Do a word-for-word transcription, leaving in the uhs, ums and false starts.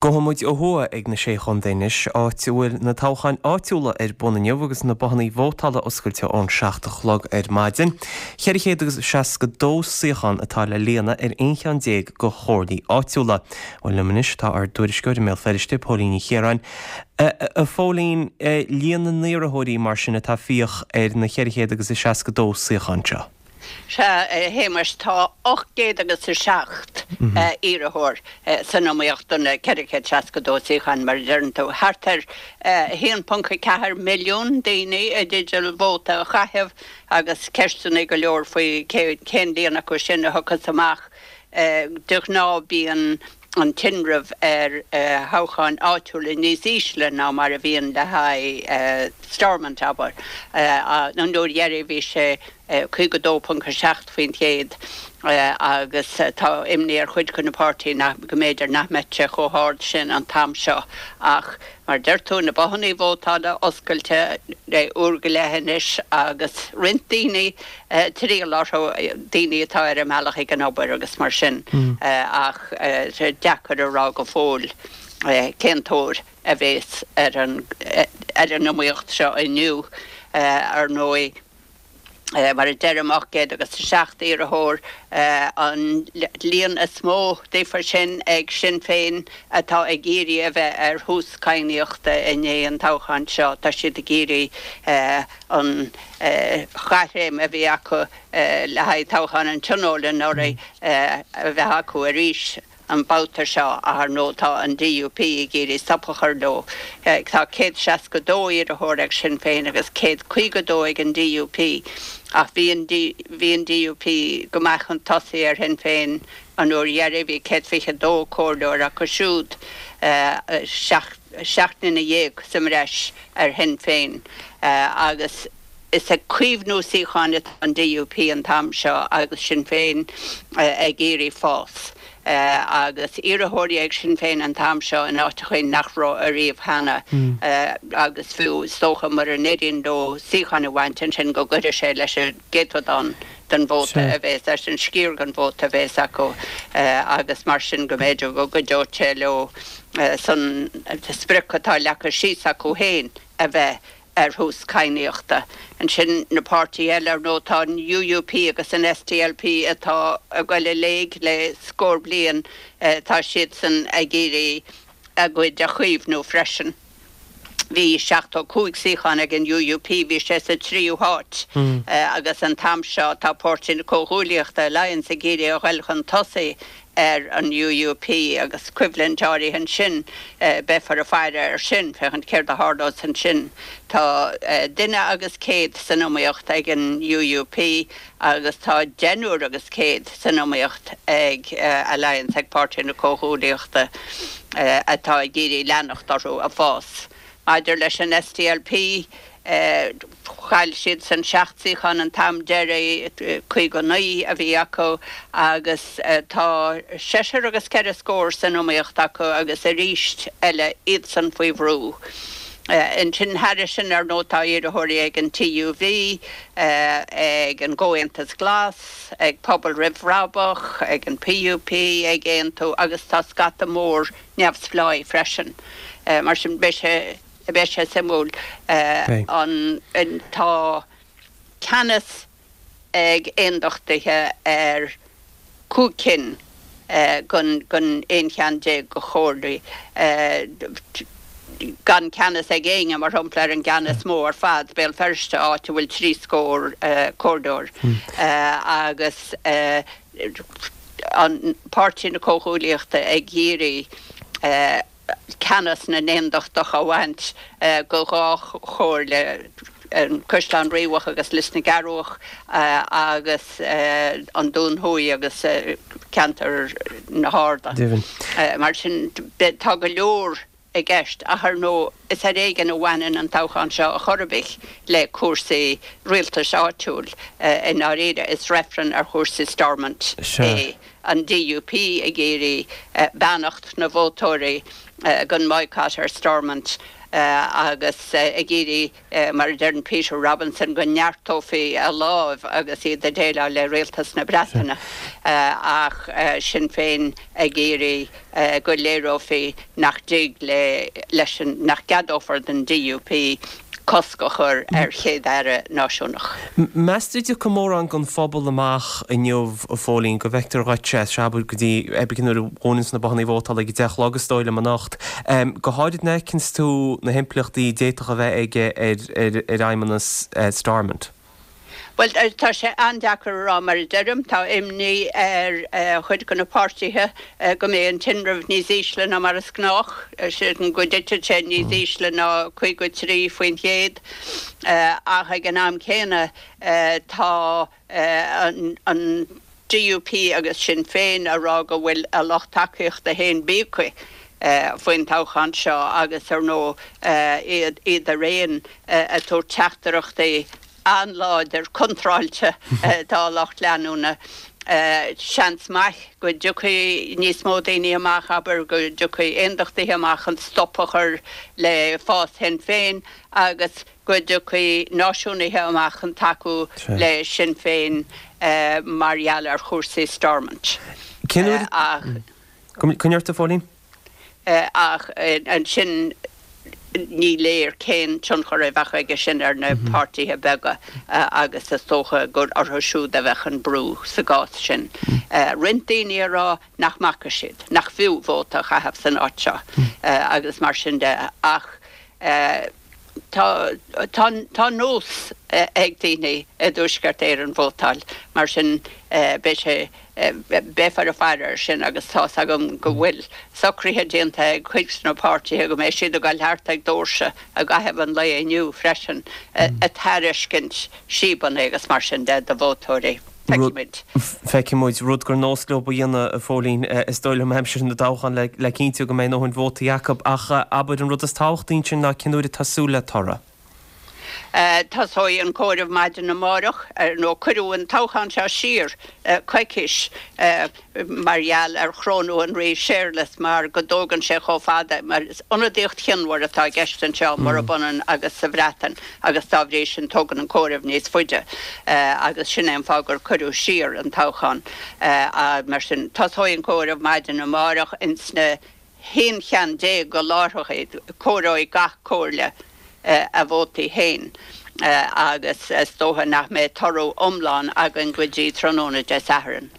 Gohamid ó thua ag na sé chun dainis áitiúil na táchain áitiúla ar buna neamhagus na bohannaí bhótála oscailte ón seachtachlog ar maidin. Cheir chéad agus seas go dó suochan atá le líana ar aonchean déag go chóirdaí áitiúla. Ó liminis tá ar dúirisceir mé feriste Pólíní Chéaráin. A fólín líana níorathirí mar sinna tá fíoch ar na cheir chéad agus seas go dó suochanse. Se héimars tá ochgéad agus sa seacht íarthóir san nóíochtana ceiricéad seas go dósaíchan mar dearntó. Hartar híon punca cethir milliún daoine a digital vóta a chaithimh agus ceirsanna go leor faoi cén líana go sinna thuchas amach duch ná bíon an tinrah ar hácháin áitiúla níos ísle ná mar a bhíon le ha Stormont aber. An dúir dhearú bhí sé chuig go dó punca seacht faoin chéad agus tá imní ar chuid chun na pártaí go méidir nachmete cho háard sin an tam seo ach mar deirtú na bohannaí bhótáda oscailte le uair go leithinis agus rintíine trí látha daoine atá ar meach ag an obair agus mar sin ach deachar ará go fóil céntóir a bhés ar an nóíocht seo inniu ar nói mar a deirmach géad agus seacht íarthóir an líon a smó défar sin ag sin féin atá ag géirí a bheith ar hús caiineochta inné an táchan seo tá siad a géirí an chaithréim a bhí acu le haid táchan an tionólan nóra a bheith acu a ríis an bátar seo a nótá an D U P i géirí sapachar dó. Tá céad seas go dó íarthóir ag sin féin agus céad chuig go dó ag an D U P ach bhíon D U P go mbeadh an tosaí ar hen féin an uair dhearú bhí céad fiche dó córdóir a go siúd seachtain na dhéag sa mreis ar hen féin agus is a cuimhnú sícháin an D U P an tam seo agus sin féin ag géirí fás. Uh, agus iarthóirí ag sin féin an tam seo in áit chuin nachrá a riomh hana uh, agus fiú socha mar an éiríonn dó síchanna bhaintin sin go guidir sé leis a géadán den bóta a bhés leis an scír gan bóta a bhés acu agus mar sin go méidir go go deirte le san spricatá lecha síos acu héin a bheith ar hús caiineochta. An sin na pártaí eile ar nótá an U U P agus an S D L P atá a gcuile léig le scór bliain tá siad san a géirí a gcuid a chuomhnú freisin. Bhí seachtó cúig síchan ag an U U P bhí sé sa tríú háit agus an tam seo tá pártaí na cóthúlaíochta leonn sa géirí a ghailchan tosaí ar an U U P agus cuiimhlintáirí an sin befar a feire ar sin fechan céir a hardás an sin. Tá duine agus céad san nóíocht ag an U U P agus tá genúr agus céad san nóíocht ag Alliance ag pártaí na cóthúlaíochta atá géirí leannachtarú a fás. Maidir leis an S D L P chail siad san seachtaíchan an tam deire chuig go naí a bhí acu agus tá seisir agus ceir scór san nóíocht acu agus a ríist eile iad san faoi bhrú. In sin Harrison ar nótá iarthóirí ag an T U V, ag an Ggóantas Glas, ag Pobal Ribh Rabach, ag an P U P, ag Aontú agus tá scata mór neamhsláí freisin. Mar sin béise béise simúl an tá canas ag aondochtaithe ar cúcin gun gun aonchean déag go chóirdaí. Gan canas ag éige mar thumpla an ganas mór fad béal ferste áit bhfuil trí scór córdóir agus an pártaí na cóthúlaíochta ag géirí canas na néondochtach a bhaint go gá chóir le an Cúisleán Ríomhach agus Lisna Garúach agus an dúnthúí agus ceantar na háda. Mar sin tá go leor i gceist a th nó is a réigen bhhainean an táchan seo a chorbich le cuasaí rialtas áitiúil in áréide is referen ar cuasaí Stormont é an D U P a géirí beannacht na bhótóirí gun maiát ar Stormont. Uh, agus uh, agéri uh, mar Darren Peter Robinson go neartófi a láh agus iad a déile le réaltas na Breataine uh, ach uh, sin féin agéri uh, go lérófi nach dig le leis nach gadófar den D U P coscochar ar chéad aire náisiúnach. Meistúide go mór an gon phobal amach in neomh a fólín go bhectar roiite seaú go dtí ebicin ónins na bahnaí bhótal ag deach lagustáile man nacht. Um, go háidir necins tú na himplaachtaí déach a bheith ige ar ar aimimenas uh, Stormont? Well, tá sé andachar rá mar derim, tá imní ar chuid go na pártithe go mé an tinrah níos ísle na mar as gnách, sé an go dite sé níos ísle ná chuig go trí faoin chéad, a ha gan am chéine tá an D U P agus sin féin a rá go bhfuil a lochtaíocht a héin bícui. Uh, foin táchan seo agus ar nó uh, iad, iad a réin uh, a tú teachtarachtaí anláidir contráilte uh, tá lacht leanúna uh, seans maith go dúchaí níos mó daoine amach aber go dúchaí indachtaí amach an stoppachar le fás hen féin agus go dúchaí náisiúnaithe amach an taú le sin féin uh, margheall ar chósaí Stormont. Uh, ach Cúnneirta fólín? Uh, ach uh, an sin ní léir cén tún chur a bhecha aige sin ar na pártithe bega uh, agus is tócha gur orthasú a bheitchan brú sa gás sin. Uh, Rindaoine rá nach maca siad, nach fiú bhótach a haf san áitseo uh, agus mar sin de ach uh, tá nós uh, ag daoine a dúsgart éar an bhótal mar sin uh, be sé befar a fearir sin agus tá agam go bhfuil socríthe déanta ag chuig na pártithe go mé siad a gáil thart ag dóirse a gahebh an le aniu freisin a thairiscint síban agus mar sin de a bhótóirí. Feicimid rud gur nósgló ba dhéanana a fólín is dóil am heimsir na dáchan le cinntiú go mé nóhann bhóta Jacob ach abud an rud is táchtaín sin na cinúir tasúla torra. Uh, Tásáid an cóirmh maidin na márach ar nó cuiúin táchan se sír chuiciis margheall ar chrónú an ré séirlas mar go dógan sé cho fada mar onadíocht chinhar atá gestan seo mar a bunan agus sa bhreatan agus tábhrééis sin tógan an cóirmh níos fuide agus sin an fágur cuiú sír an táchan a mar sin tásáid an cóirmh maidin na márach ins na hén chean dé go láthachaid córáid gach cóirle Uh, a bhótaí héin uh, agus uh, tótha nach mé torú omláin agan go dtí tróna de saharan.